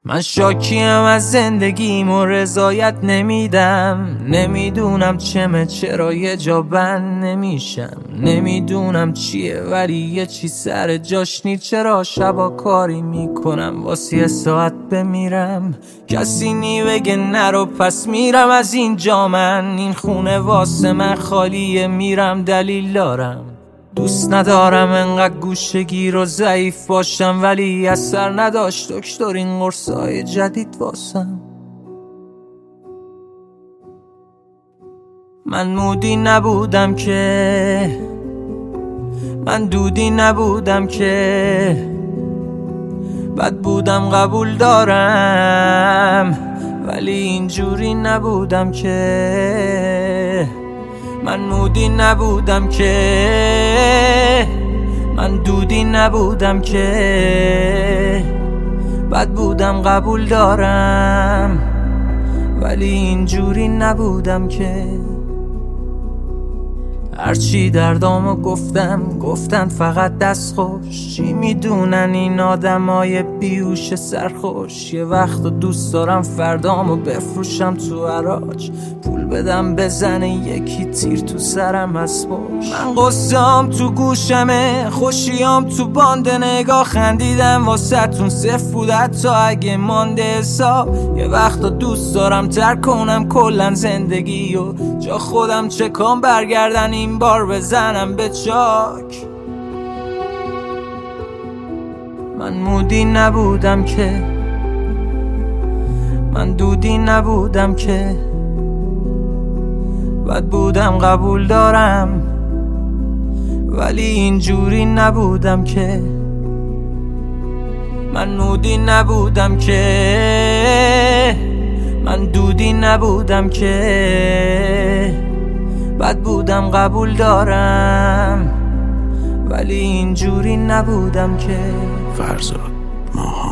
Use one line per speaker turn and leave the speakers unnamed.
من شاکیم از زندگیم و رضایت نمیدم. نمیدونم چمه چرا یه جا بند نمیشم. نمیدونم چیه ولی یه چی سر جاش نی. چرا شبا کاری میکنم واسه یه ساعت بمیرم. کسی نی بگه نرو پس میرم از اینجا. من این خونه واسه من خالیه میرم دلیل دارم. دوست ندارم انقدر گوشگیر و ضعیف باشم ولی اثر نداشت دکتر این قرصای جدید واسم. من مودی نبودم که من دودی نبودم که بد بودم قبول دارم ولی اینجوری نبودم که. من مودی نبودم که من دودی نبودم که بد بودم قبول دارم ولی اینجوری نبودم که. هرچی دردامو گفتن فقط دست خوش. چی میدونن این آدمای بیهوش سرخوش. یه وقت دوست دارم فردامو بفروشم تو حراج. پول بدم بزنه یکی تیر تو سرم از پشت. من قصه‌ام تو گوشمه خوشیام تو باند. نگاه خندیدم واسه تون صفر بود حتی اگه مانده حساب. یه وقت دوست دارم ترک کنم کلن زندگی و جا خودم چکام برگردن این بار بزنم به چاک. من مودی نبودم که من دودی نبودم که بد بودم قبول دارم ولی اینجوری نبودم که. من مودی نبودم که من دودی نبودم که بد بودم قبول دارم ولی اینجوری نبودم که.
فرزاد ماها